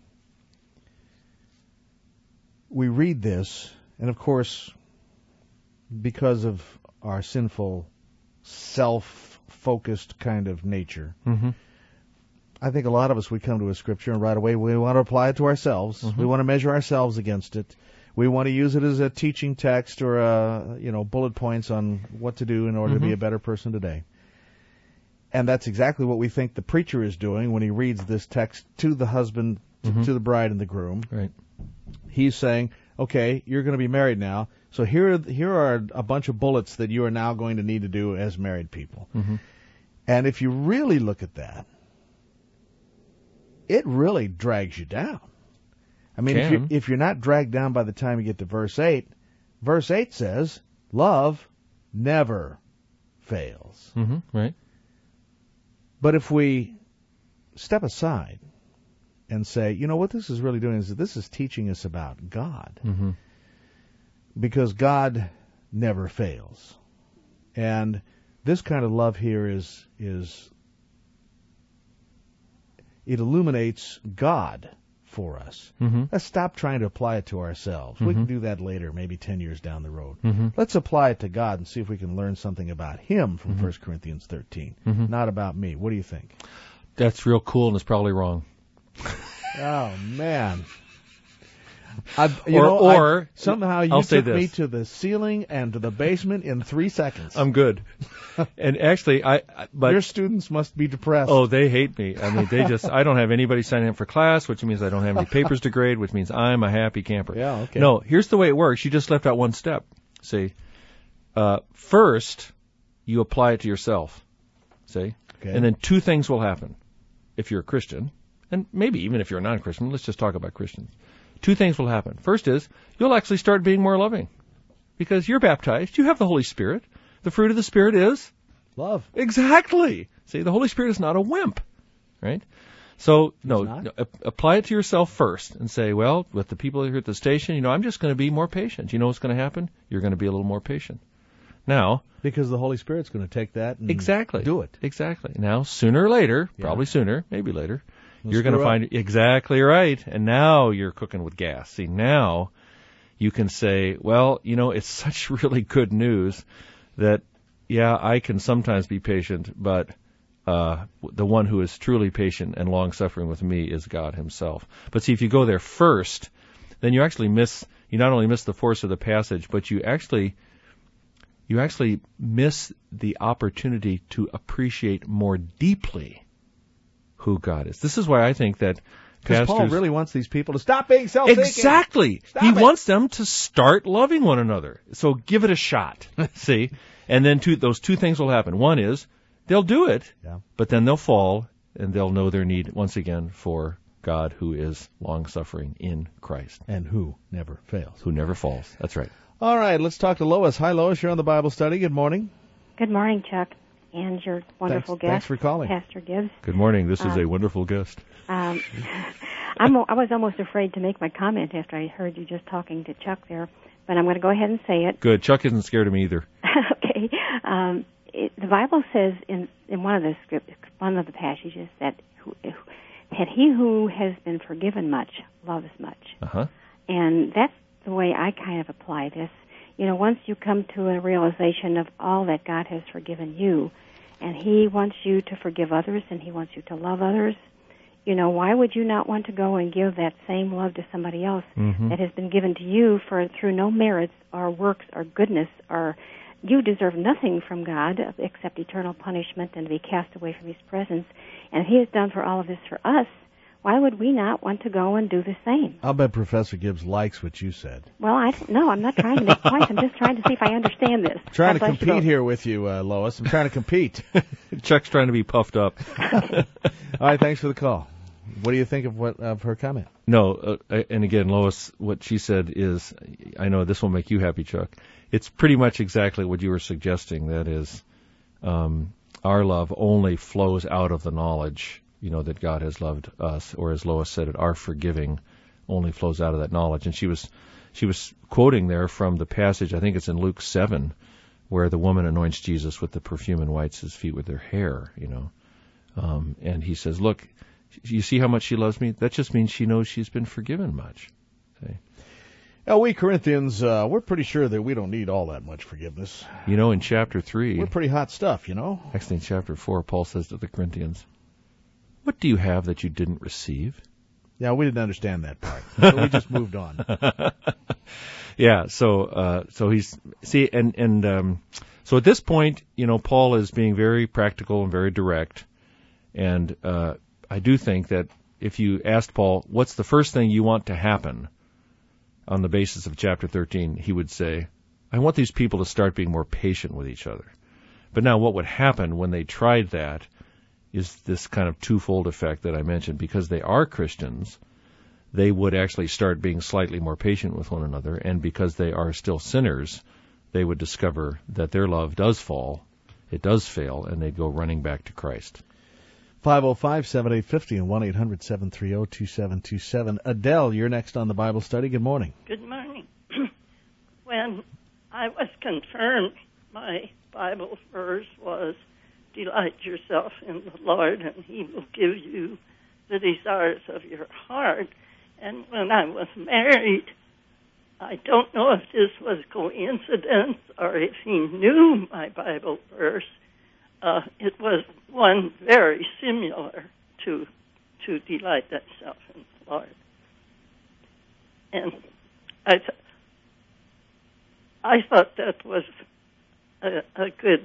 [SPEAKER 1] we read this, and of course, because of our sinful, self-focused kind of nature,
[SPEAKER 2] Mm-hmm.
[SPEAKER 1] I think a lot of us would come to a scripture and right away we want to apply it to ourselves.
[SPEAKER 2] Mm-hmm.
[SPEAKER 1] We want to measure ourselves against it. We want to use it as a teaching text or bullet points on what to do in order to be a better person today. And that's exactly what we think the preacher is doing when he reads this text to the husband, to the bride and the groom.
[SPEAKER 2] Right.
[SPEAKER 1] He's saying, okay, you're going to be married now, so here are a bunch of bullets that you are now going to need to do as married people.
[SPEAKER 2] Mm-hmm.
[SPEAKER 1] And if you really look at that, it really drags you down. I mean, if you're not dragged down by the time you get to verse 8 says, love never fails.
[SPEAKER 2] Mm-hmm. Right.
[SPEAKER 1] But if we step aside and say, you know, what this is really doing is that this is teaching us about God.
[SPEAKER 2] Mm-hmm.
[SPEAKER 1] Because God never fails. And this kind of love here is it illuminates God for us.
[SPEAKER 2] Mm-hmm.
[SPEAKER 1] Let's stop trying to apply it to ourselves.
[SPEAKER 2] Mm-hmm.
[SPEAKER 1] We can do that later, maybe 10 years down the road.
[SPEAKER 2] Mm-hmm.
[SPEAKER 1] Let's apply it to God and see if we can learn something about Him from 1 Corinthians 13, not about me. What do you think?
[SPEAKER 2] That's real cool, and it's probably wrong.
[SPEAKER 1] Oh, man. Somehow you
[SPEAKER 2] I'll say
[SPEAKER 1] took
[SPEAKER 2] this.
[SPEAKER 1] me to the ceiling and to the basement in 3 seconds.
[SPEAKER 2] I'm good. And actually, but
[SPEAKER 1] your students must be depressed.
[SPEAKER 2] Oh, they hate me. I mean, I don't have anybody signing up for class, which means I don't have any papers to grade, which means I'm a happy camper.
[SPEAKER 1] Yeah, okay.
[SPEAKER 2] No, here's the way it works. You just left out one step. See, first, you apply it to yourself. See?
[SPEAKER 1] Okay.
[SPEAKER 2] And then 2 things will happen if you're a Christian, and maybe even if you're a non-Christian. Let's just talk about Christians. 2 things will happen. First is, you'll actually start being more loving. Because you're baptized, you have the Holy Spirit. The fruit of the Spirit is?
[SPEAKER 1] Love.
[SPEAKER 2] Exactly. See, the Holy Spirit is not a wimp, right? So, apply it to yourself first and say, well, with the people here at the station, I'm just going to be more patient. You know what's going to happen? You're going to be a little more patient. Now,
[SPEAKER 1] because the Holy Spirit's going to take that and do it.
[SPEAKER 2] Exactly. Now, sooner or later, probably sooner, maybe later, you're going to find
[SPEAKER 1] up.
[SPEAKER 2] Exactly right. And now you're cooking with gas. See, now you can say, well, it's such really good news that, yeah, I can sometimes be patient, but the one who is truly patient and long-suffering with me is God himself. But see, if you go there first, then you not only miss the force of the passage, but you actually miss the opportunity to appreciate more deeply who God is. This is why I think that
[SPEAKER 1] because Paul really wants these people to stop being self-seeking.
[SPEAKER 2] Exactly. He wants them to start loving one another. So give it a shot. See? And then those 2 things will happen. One is they'll do it, but then they'll fall and they'll know their need once again for God who is long-suffering in Christ.
[SPEAKER 1] And who never fails.
[SPEAKER 2] Who never falls. That's right.
[SPEAKER 1] All right, let's talk to Lois. Hi, Lois. You're on the Bible study. Good morning.
[SPEAKER 9] Good morning, Chuck, and your wonderful guest.
[SPEAKER 1] Thanks for calling.
[SPEAKER 9] Pastor Gibbs.
[SPEAKER 2] Good morning. This is a wonderful guest.
[SPEAKER 9] I was almost afraid to make my comment after I heard you just talking to Chuck there, but I'm going to go ahead and say it.
[SPEAKER 2] Good. Chuck isn't scared of me either.
[SPEAKER 9] Okay. The Bible says in one of the passages that he who has been forgiven much loves much.
[SPEAKER 2] Uh-huh.
[SPEAKER 9] And that's the way I kind of apply this. Once you come to a realization of all that God has forgiven you, and He wants you to forgive others, and He wants you to love others, You know, why would you not want to go and give that same love to somebody else that has been given to you through no merits or works or goodness, or you deserve nothing from God except eternal punishment and to be cast away from His presence. And He has done for all of this for us. Why would we not want to go and do the same?
[SPEAKER 1] I'll bet Professor Gibbs likes what you said.
[SPEAKER 9] Well, I don't know. I'm not trying to make points. I'm just trying to see if I understand this.
[SPEAKER 1] Trying to compete here with you, Lois. I'm trying to compete.
[SPEAKER 2] Chuck's trying to be puffed up.
[SPEAKER 1] All right, thanks for the call. What do you think of her comment?
[SPEAKER 2] No, and again, Lois, what she said is, I know this will make you happy, Chuck. It's pretty much exactly what you were suggesting. That is, our love only flows out of the knowledge, that God has loved us, or as Lois said it, our forgiving only flows out of that knowledge. And she was quoting there from the passage, I think it's in Luke 7, where the woman anoints Jesus with the perfume and wipes His feet with her hair, and He says, look, you see how much she loves me? That just means she knows she's been forgiven much. Okay.
[SPEAKER 1] Now, we Corinthians, we're pretty sure that we don't need all that much forgiveness.
[SPEAKER 2] In chapter 3...
[SPEAKER 1] We're pretty hot stuff,
[SPEAKER 2] Actually, in chapter 4, Paul says to the Corinthians, what do you have that you didn't receive?
[SPEAKER 1] Yeah, we didn't understand that part. So we just moved on.
[SPEAKER 2] Yeah, so he's... See, so at this point, Paul is being very practical and very direct. And I do think that if you asked Paul, what's the first thing you want to happen on the basis of chapter 13, he would say, I want these people to start being more patient with each other. But now what would happen when they tried that is this kind of twofold effect that I mentioned. Because they are Christians, they would actually start being slightly more patient with one another. And because they are still sinners, they would discover that their love does fall, it does fail, and they'd go running back to Christ.
[SPEAKER 1] 505-7850 and 1-800-730-2727. Adele, you're next on the Bible study. Good morning.
[SPEAKER 10] Good morning. When I was confirmed, my Bible verse was, delight yourself in the Lord, and He will give you the desires of your heart. And when I was married, I don't know if this was coincidence or if He knew my Bible verse. It was one very similar to delight thyself in the Lord. And I thought that was a good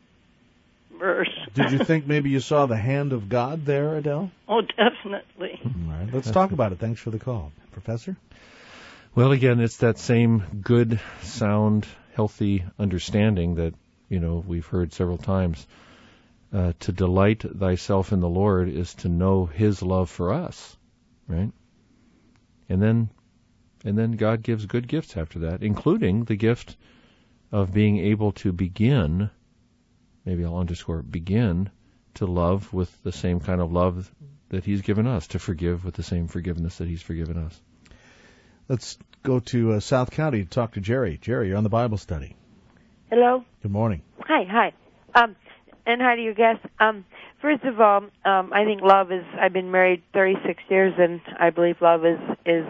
[SPEAKER 10] verse.
[SPEAKER 1] Did you think maybe you saw the hand of God there, Adele?
[SPEAKER 10] Oh, definitely.
[SPEAKER 1] All right, let's talk about it. Thanks for the call. Professor?
[SPEAKER 2] Well, again, it's that same good, sound, healthy understanding that, we've heard several times. To delight thyself in the Lord is to know His love for us, right? And then God gives good gifts after that, including the gift of being able to begin, maybe I'll underscore, begin to love with the same kind of love that He's given us, to forgive with the same forgiveness that He's forgiven us.
[SPEAKER 1] Let's go to South County to talk to Jerry. Jerry, you're on the Bible study.
[SPEAKER 11] Hello.
[SPEAKER 1] Good morning.
[SPEAKER 11] Hi. And hi to your guest. First of all, I think love is, I've been married 36 years, and I believe love is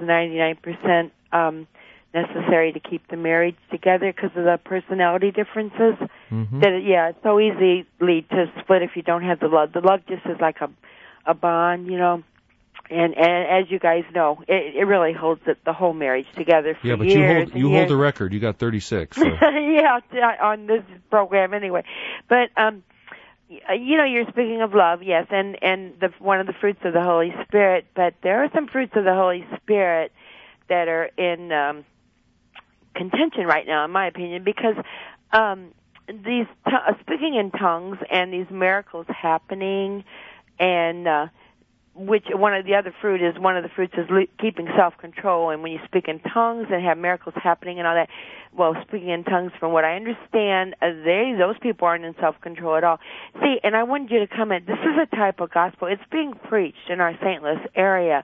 [SPEAKER 11] 99% necessary to keep the marriage together because of the personality differences.
[SPEAKER 2] Mm-hmm.
[SPEAKER 11] It's so easy to split if you don't have the love. The love just is like a bond, And as you guys know, it really holds the whole marriage together for years.
[SPEAKER 2] Yeah, but you hold the record. You got 36. So.
[SPEAKER 11] Yeah, on this program anyway. But you're speaking of love, yes, and one of the fruits of the Holy Spirit. But there are some fruits of the Holy Spirit that are in contention right now, in my opinion, because these speaking in tongues and these miracles happening, and which one of the fruits is keeping self-control. And when you speak in tongues and have miracles happening and all that, well, speaking in tongues, from what I understand, those people aren't in self-control at all. See, and I wanted you to comment, this is a type of gospel. It's being preached in our St. Louis area.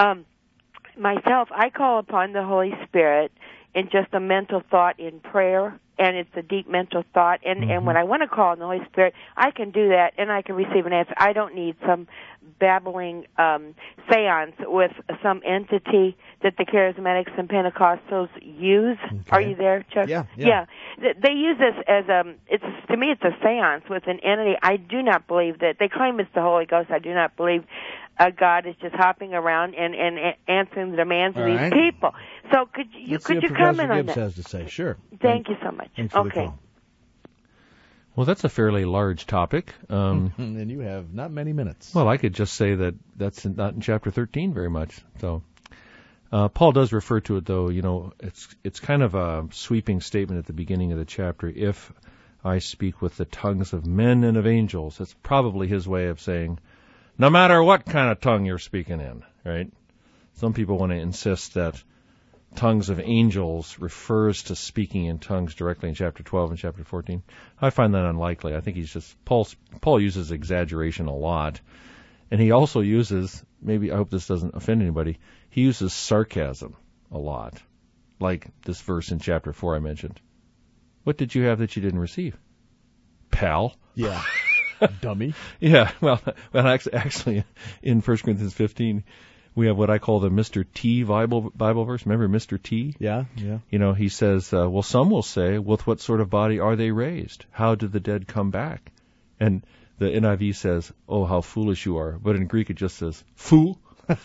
[SPEAKER 11] Myself, I call upon the Holy Spirit in just a mental thought in prayer, and it's a deep mental thought. And when I want to call on the Holy Spirit, I can do that, and I can receive an answer. I don't need some babbling seance with some entity that the Charismatics and Pentecostals use. Okay. Are you there, Chuck?
[SPEAKER 1] Yeah.
[SPEAKER 11] They use this as to me it's a seance with an entity. I do not believe that. They claim it's the Holy Ghost. I do not believe God is just hopping around and answering the demands of
[SPEAKER 1] All
[SPEAKER 11] these
[SPEAKER 1] right.
[SPEAKER 11] people. So could you
[SPEAKER 1] Let's see what
[SPEAKER 11] comment
[SPEAKER 1] Professor
[SPEAKER 11] on
[SPEAKER 1] Gibbs
[SPEAKER 11] that?
[SPEAKER 1] has to say. Sure.
[SPEAKER 11] Thank you so much.
[SPEAKER 1] Thanks for the
[SPEAKER 11] Okay.
[SPEAKER 1] call.
[SPEAKER 2] Well, that's a fairly large topic.
[SPEAKER 1] And you have not many minutes.
[SPEAKER 2] Well, I could just say that that's not in chapter 13 very much. So Paul does refer to it, though. You know, it's kind of a sweeping statement at the beginning of the chapter. If I speak with the tongues of men and of angels, that's probably his way of saying, no matter what kind of tongue you're speaking in, right? Some people want to insist that tongues of angels refers to speaking in tongues directly in chapter 12 and chapter 14. I find that unlikely. I think Paul uses exaggeration a lot. And he also uses, maybe, I hope this doesn't offend anybody, he uses sarcasm a lot. Like this verse in chapter 4 I mentioned. What did you have that you didn't receive? Pal.
[SPEAKER 1] Yeah. Dummy.
[SPEAKER 2] Yeah, well, actually, in 1 Corinthians 15, we have what I call the Mr. T Bible verse. Remember Mr. T?
[SPEAKER 1] Yeah.
[SPEAKER 2] You know, he says, well, some will say, with what sort of body are they raised? How did the dead come back? And the NIV says, oh, how foolish you are. But in Greek, it just says, fool.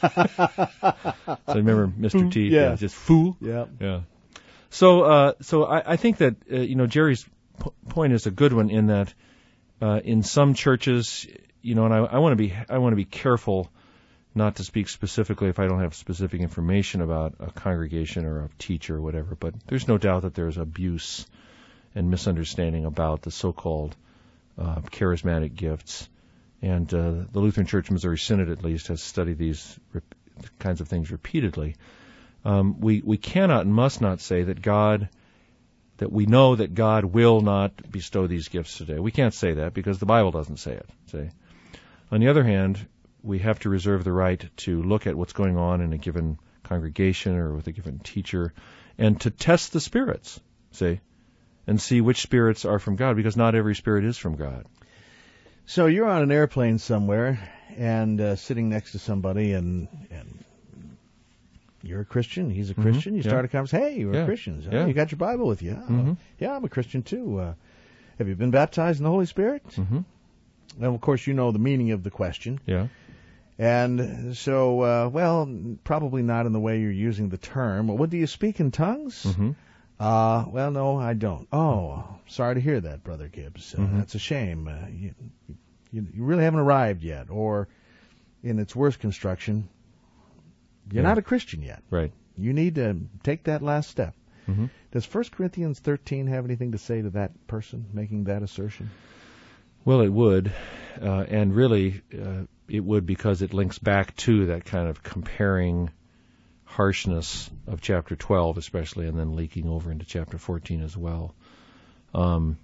[SPEAKER 2] So remember Mr. T?
[SPEAKER 1] Yeah.
[SPEAKER 2] Just fool.
[SPEAKER 1] Yeah.
[SPEAKER 2] So I think that, Jerry's point is a good one in that, in some churches, and I want to be careful not to speak specifically if I don't have specific information about a congregation or a teacher or whatever, but there's no doubt that there's abuse and misunderstanding about the so-called charismatic gifts. And the Lutheran Church Missouri Synod, at least, has studied these kinds of things repeatedly. We cannot and must not say that we know that God will not bestow these gifts today. We can't say that because the Bible doesn't say it. See? On the other hand, we have to reserve the right to look at what's going on in a given congregation or with a given teacher and to test the spirits, see, and see which spirits are from God, because not every spirit is from God.
[SPEAKER 1] So you're on an airplane somewhere and sitting next to somebody and you're a Christian, he's a Christian. You start a conversation. Hey, you're a Christian. Oh, you got your Bible with you. Yeah, I'm a Christian too. Have you been baptized in the Holy Spirit? And of course, you know the meaning of the question.
[SPEAKER 2] Yeah.
[SPEAKER 1] And so, probably not in the way you're using the term. Well, what do you speak in tongues? Well, no, I don't. Oh, sorry to hear that, Brother Gibbs. That's a shame. You really haven't arrived yet. Or, in its worst construction, you're not a Christian yet.
[SPEAKER 2] Right.
[SPEAKER 1] You need to take that last step. Does 1 Corinthians 13 have anything to say to that person making that assertion?
[SPEAKER 2] Well, it would, and really it would, because it links back to that kind of comparing harshness of chapter 12 especially, and then leaking over into chapter 14 as well. But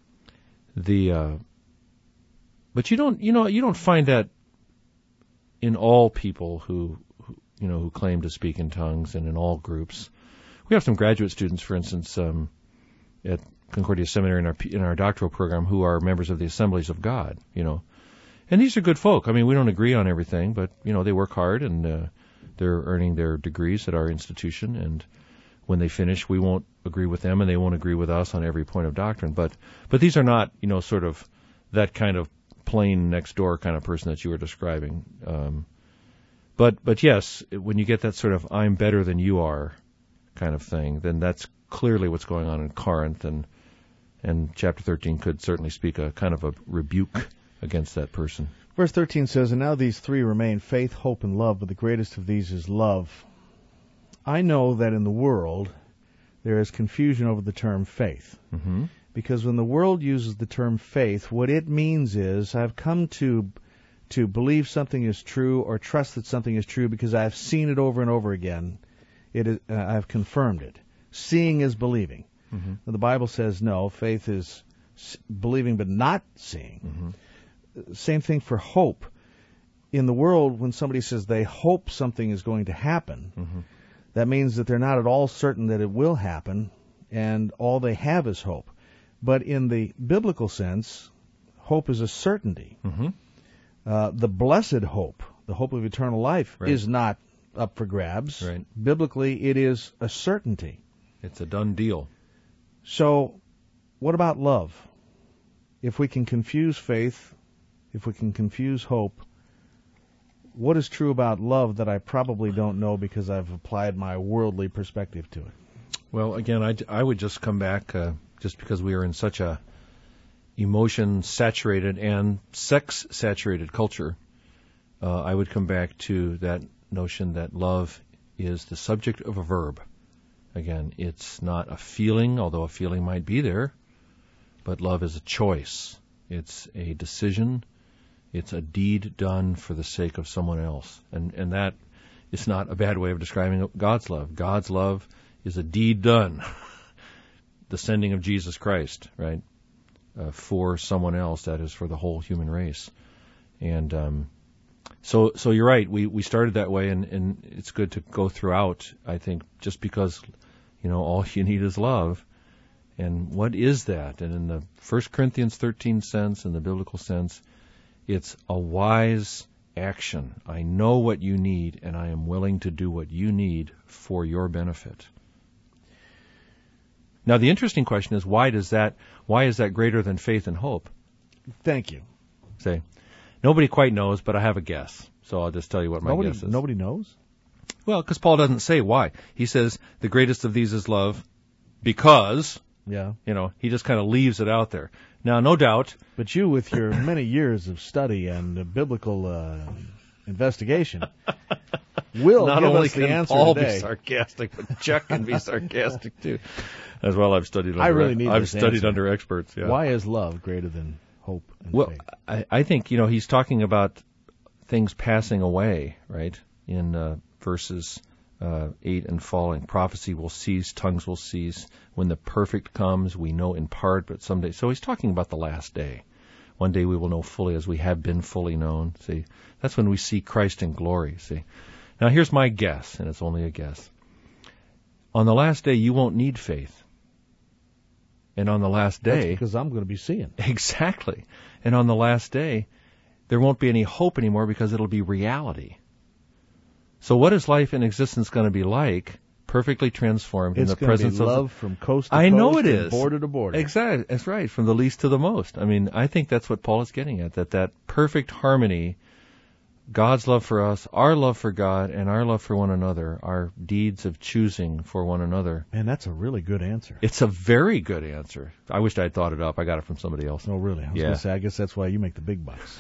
[SPEAKER 2] you don't find that in all people who claim to speak in tongues, and in all groups. We have some graduate students, for instance, at Concordia Seminary in our doctoral program who are members of the Assemblies of God, And these are good folk. I mean, we don't agree on everything, but, they work hard, and they're earning their degrees at our institution, and when they finish, we won't agree with them, and they won't agree with us on every point of doctrine. But these are not, sort of that kind of plain next door kind of person that you were describing. But yes, when you get that sort of I'm better than you are kind of thing, then that's clearly what's going on in Corinth, and chapter 13 could certainly speak a kind of a rebuke against that person.
[SPEAKER 1] Verse 13 says, and now these three remain, faith, hope, and love, but the greatest of these is love. I know that in the world there is confusion over the term faith. Because when the world uses the term faith, what it means is I've come to believe something is true or trust that something is true because I've seen it over and over again. I've confirmed it. Seeing is believing. The Bible says no, faith is believing but not seeing. Same thing for hope. In the world, when somebody says they hope something is going to happen, that means that they're not at all certain that it will happen, and all they have is hope. But in the biblical sense, hope is a certainty. The blessed hope, the hope of eternal life, is not up for grabs.
[SPEAKER 2] Right.
[SPEAKER 1] Biblically, it is a certainty.
[SPEAKER 2] It's a done deal.
[SPEAKER 1] So, what about love? If we can confuse faith, if we can confuse hope, what is true about love that I probably don't know because I've applied my worldly perspective to it?
[SPEAKER 2] Well, again, I would just come back, just because we are in such a emotion-saturated and sex-saturated culture, I would come back to that notion that love is the subject of a verb. Again, it's not a feeling, although a feeling might be there, but love is a choice. It's a decision. It's a deed done for the sake of someone else. And that is not a bad way of describing God's love. God's love is a deed done. The sending of Jesus Christ, right, for someone else, that is for the whole human race. And so you're right. We started that way, and it's good to go throughout, I think, just because, all you need is love. And what is that? And in the 1 Corinthians 13 sense, in the biblical sense, it's a wise action. I know what you need, and I am willing to do what you need for your benefit. Now, the interesting question is, why is that greater than faith and hope?
[SPEAKER 1] Thank you.
[SPEAKER 2] Say, nobody quite knows, but I have a guess. So I'll just tell you what my guess is.
[SPEAKER 1] Nobody knows?
[SPEAKER 2] Well, because Paul doesn't say why. He says the greatest of these is love because, he just kind of leaves it out there. Now, no doubt.
[SPEAKER 1] But you, with your many years of study and biblical investigation, will
[SPEAKER 2] not
[SPEAKER 1] give
[SPEAKER 2] only
[SPEAKER 1] us the
[SPEAKER 2] can
[SPEAKER 1] answer
[SPEAKER 2] Paul
[SPEAKER 1] today.
[SPEAKER 2] be sarcastic, but Chuck can be sarcastic too. As well, I've studied.
[SPEAKER 1] I've
[SPEAKER 2] studied under experts. Yeah.
[SPEAKER 1] Why is love greater than hope and faith?
[SPEAKER 2] I think he's talking about things passing away, right? In verses 8 and following, prophecy will cease, tongues will cease. When the perfect comes, we know in part, but someday. So he's talking about the last day. One day we will know fully as we have been fully known. See, that's when we see Christ in glory. See, now here's my guess, and it's only a guess. On the last day, you won't need faith. And on the last day...
[SPEAKER 1] That's because I'm going to be seeing.
[SPEAKER 2] Exactly. And on the last day, there won't be any hope anymore because it'll be reality. So what is life in existence going to be like? Perfectly transformed in the presence
[SPEAKER 1] of... It's going to be love from coast to coast.
[SPEAKER 2] I know it is.
[SPEAKER 1] Border to border.
[SPEAKER 2] Exactly. That's right. From the least to the most. I mean, I think that's what Paul is getting at, that perfect harmony, God's love for us, our love for God, and our love for one another, our deeds of choosing for one another.
[SPEAKER 1] Man, that's a really good answer.
[SPEAKER 2] It's a very good answer. I wished I'd thought it up. I got it from somebody else.
[SPEAKER 1] Oh, really? I was going to say, I guess that's why you make the big bucks.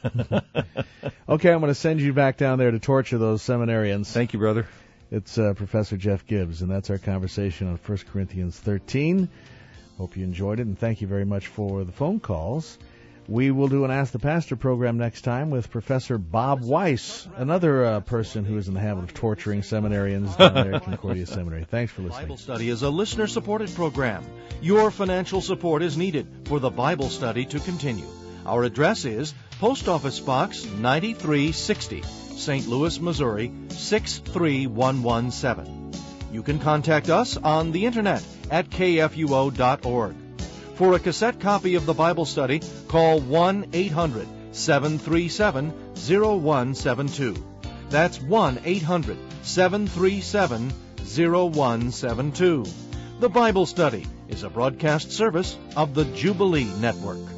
[SPEAKER 1] Okay, I'm going to send you back down there to torture those seminarians.
[SPEAKER 2] Thank you, brother.
[SPEAKER 1] It's Professor Jeff Gibbs, and that's our conversation on 1 Corinthians 13. Hope you enjoyed it, and thank you very much for the phone calls. We will do an Ask the Pastor program next time with Professor Bob Weiss, another person who is in the habit of torturing seminarians down there at Concordia Seminary. Thanks for listening.
[SPEAKER 5] Bible Study is a listener-supported program. Your financial support is needed for the Bible study to continue. Our address is Post Office Box 9360, St. Louis, Missouri 63117. You can contact us on the internet at kfuo.org. For a cassette copy of the Bible study, call 1-800-737-0172. That's 1-800-737-0172. The Bible Study is a broadcast service of the Jubilee Network.